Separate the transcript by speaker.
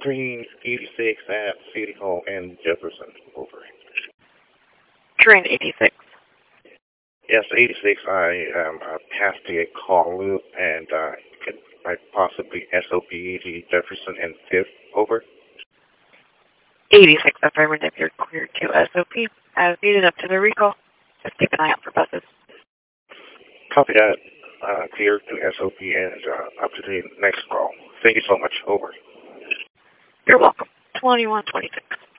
Speaker 1: Train 86 at City Hall and Jefferson. Over.
Speaker 2: Train 86.
Speaker 1: Yes, 86. I passed the call loop and could I possibly SOP the Jefferson and 5th. Over.
Speaker 2: 86 affirmative, you're cleared to SOP. As needed up to the recall. Just keep an eye out for buses.
Speaker 1: Copy that. Clear to SOP and up to the next call. Thank you so much. Over.
Speaker 2: You're welcome. 2126.